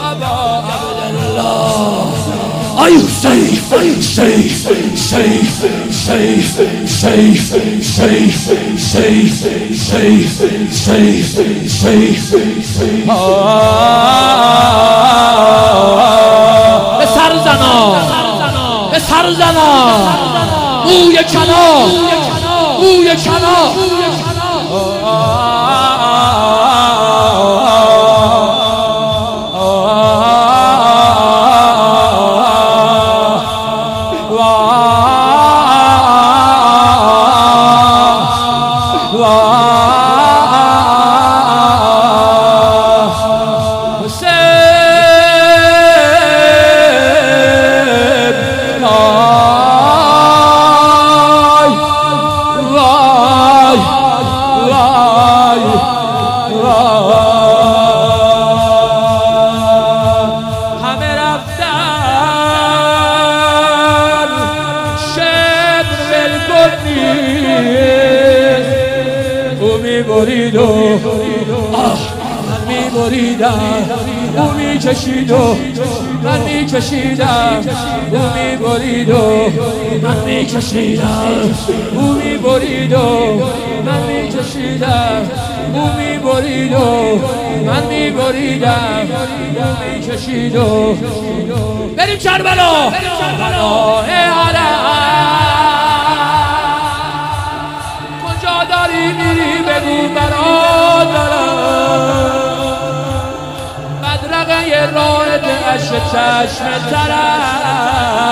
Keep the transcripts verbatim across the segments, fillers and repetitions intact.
Aba Abdullah. Are you safe? Safe, safe, safe, safe, safe, safe, safe, safe, safe. به سر زنا، به سر زنا، موی کنا، موی کنا. من می بریدم او می کشید و من می کشیدم او می برید و من می کشیدم او می برید و من می کشیدم او می برید و من می بریدم او می کشید و بریم کربلا کربلای حرم کجا داری میری بگو برادرم بدرقه راه دهش چشم ترم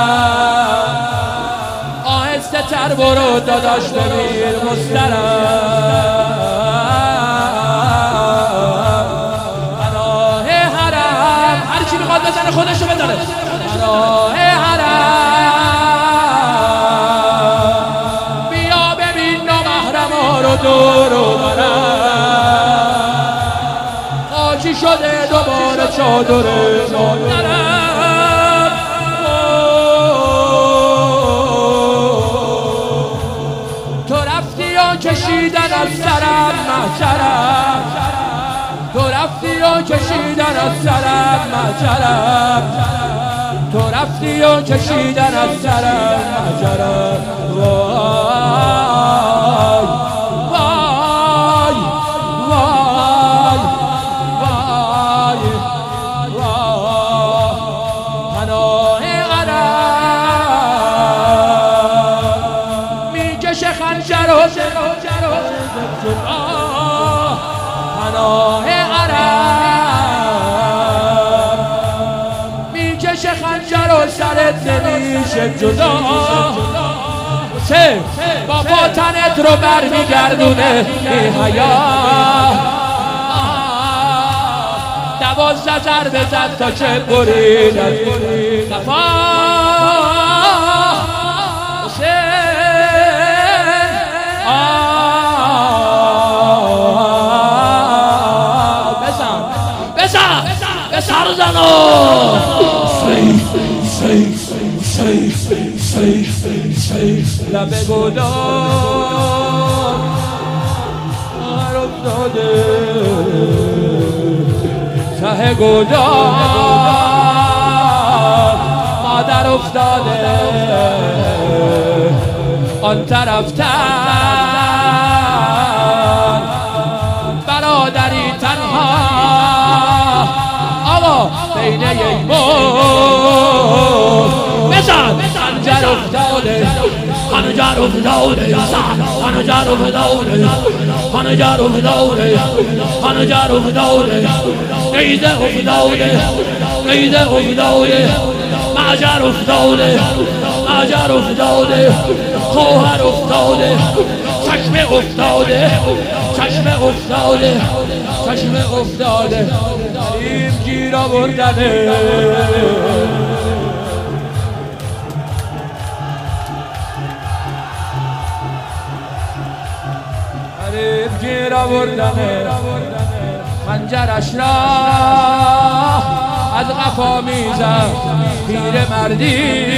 آهسته تر برو داداش ببیر مسترم پناه حرم هر کی میخواد بزنه خودشو بزنه پناه حرم بیا ببین نامحرما رو دور و برم خاکی شده دوباره چادر مادرم تو رفتی و کشیدن از سرم محشرم تو رفتی و کشیدن از سرم محشرم تو رفتی و کشیدن از سرم محشرم وای وای وای وای وای پناه غرم میکشه خنجر و پناه غرم میکشه خنجر و سرت نمیشه جدا سه با تنت رو برمیگردونه بی حیا دوازده ضربه زد تا چه برید از صفا سر زنو لبه گدار هر افتاده ته گدار مادر افتاده آن طرف تن برادری تنها بین یک بود بزن خنجر افتاده خنجر افتاده خنجر افتاده خنجر افتاده خنجر افتاده قیده افتاده قیده افتاده معجر افتاده معجر افتاده خواهر افتاده چشم افتاده چشم افتاده چشم افتاده داریم گیر آوردنه داریم گیر آوردنه خنجرش را از قفا میزد پیر مردی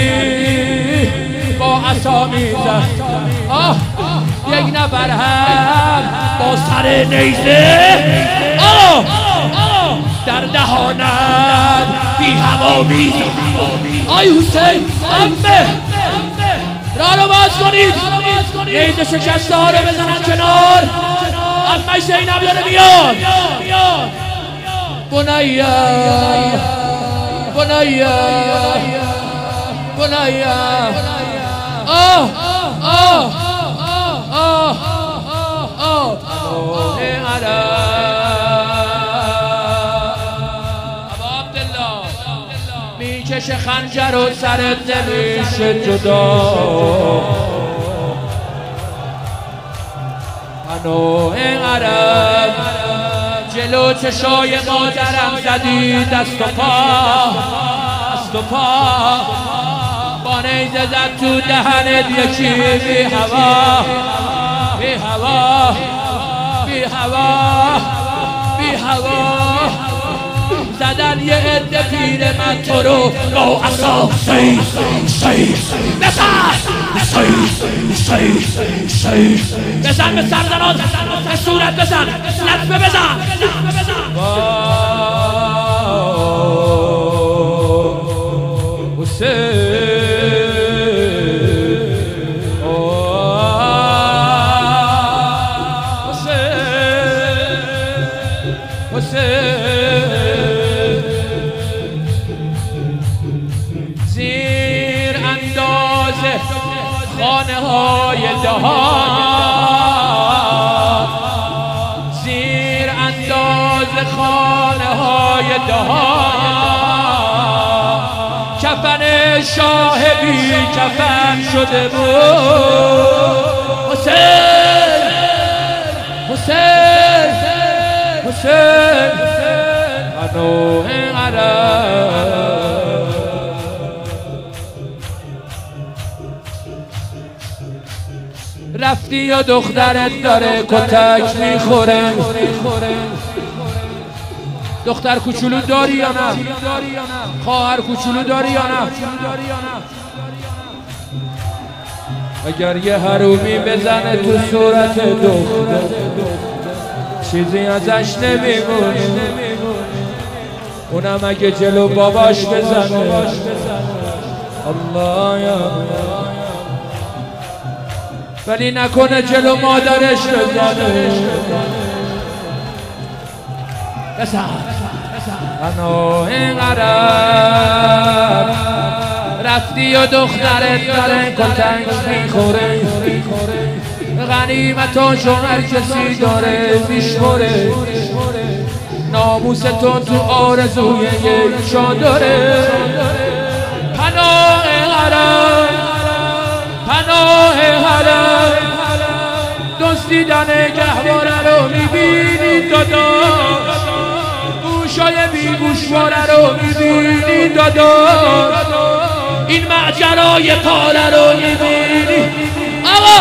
با عصا میزد آه یک نفر هم با سر نیزه آه در دهانت بی هوا میزنم. آی حسین عمه را رو باز کنید، نیزه شکسته ها رو بزنن کنار. عمه زینب داره میاد. بنیا بنیا بنیا آه آه آه آه آه میکشه خنجر و سرت نمیشه جدا. پناه عرب جلو چشای مادرم زدی دست و پا دست و پا با نیزه زد تو دهنت یکی بی هوا بی هوا بی هوا بی هوا زدن یه عده پیر من تو رو با عصا سی سی بزن سی سی سی بزن به سرزنات به صورت بزن لطفه بزن حسین زیر اندازه خانه های دهان زیر اندازه خانه های دهان کفن شاه بی کفن شده بود. حسین حسین حسین پناه عرب رفتی یا دخترت داره کتک میخوره. دختر کوچولو داری یا نه؟ خواهر کوچولو داری یا نه؟ اگر یه حرومی بزنه تو صورت دختر چیزی ازش نمیمونه، اونم اگه جلو باباش بزنه الله یا ولی نکنه جلو مادرش بزنه. بزن پناه عرب رفتی و دخترت داره کتک میخوره. غنیمتاشو هر کسی داره میشمره. ناموس تو تو آرزوی یک چادره. پناه عرب پناه حرم دزدیدن گهواره رو میبینی داداش، گوشای بیگوشواره رو میبینی داداش، این معجرای پاره رو میبینی. آقا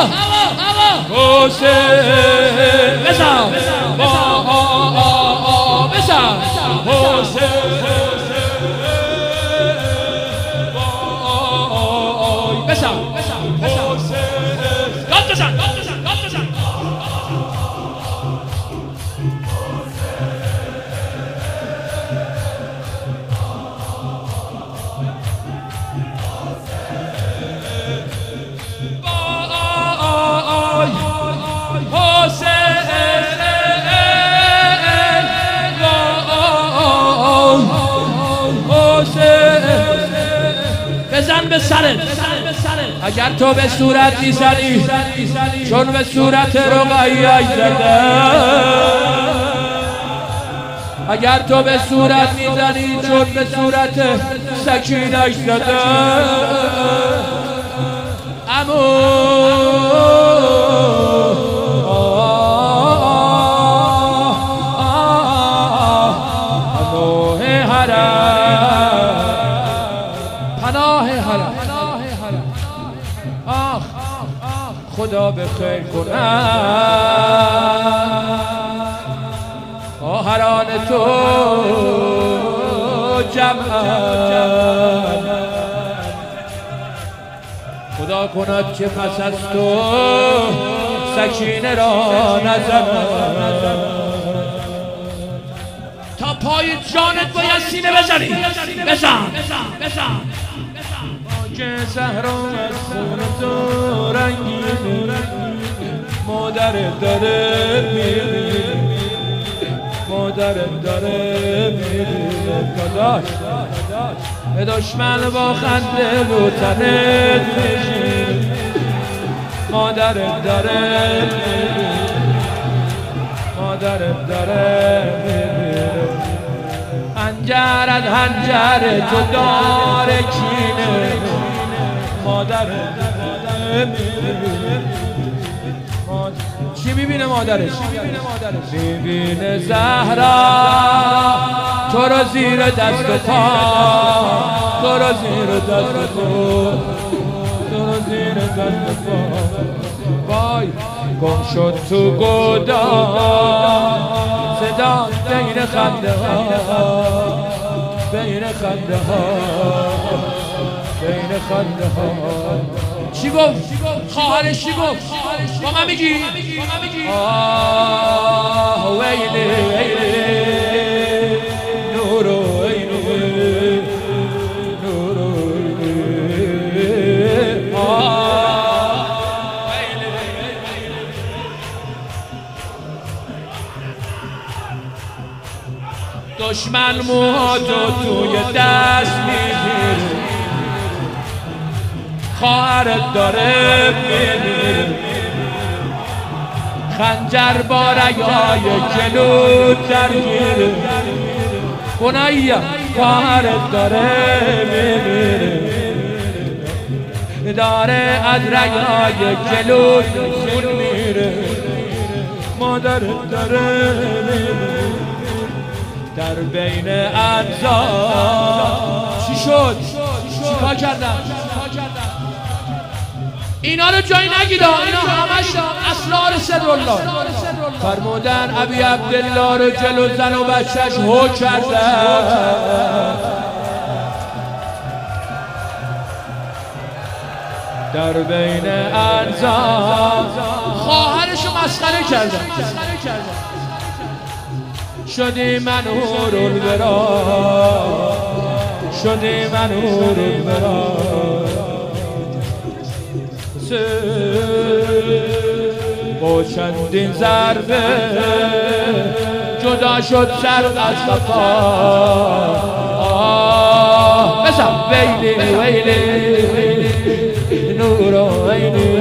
حسین بزن بزن حسین بزن داد بزن داد بزن داد بزن بزن به سرت. اگر تو به صورت میزنی چون به صورت رقیه زده، اگر تو به صورت میزنی چون به صورت سکینه زده. امو خدا به خیر کنم خواهران تو جمعن، خدا کند که پس از تو سکینه را نزنن. تا پای پای جانت باید سینه بزنی. بزن بزن که زهرا از خون تو رنگینه، مادرت داره میره، مادرت داره میره. داداش به دشمن با خنده رو تنت میشینه، مادرت داره میره، مادرت داره میره. هنجرت هنجر تو داره کینه، مادرت داره میره. چی میبینه مادرش؟ میبینه زهرا تو رو زیر دست و پا، تو رو زیر دست و پا، تو رو زیر دست و پا. وای گم شد تو گودال، صدا بین خنده ها، بین خنده ها، بین خنده ها. چی گفت؟ خواهرش چی گفت؟ با من میگی؟ آه ویلی ویلی نورو ویلی نورو ویلی آه ویلی دشمن موهاتو توی دست میگیره، خواهرت داره میمیره. خنجر با رگای جلو درگیره، خوناییم خواهرت داره میمیره. داره از رگای جلو خون میره، مادرت داره میمیره. در بین اجزا چی شد؟ چی کار کردن؟ اینا رو جایی نگید، اینا همش اسرار سرالله. فرمودن ابی عبدالله رو جلو زن و بچهش هو کردن. در بین انزا خواهرشو مسخره کردن. شدی منور الورا، شدی منور الورا. با چندین ضربه جدا شد سر از صفا. بزن ویلی ویلی نورو ویلی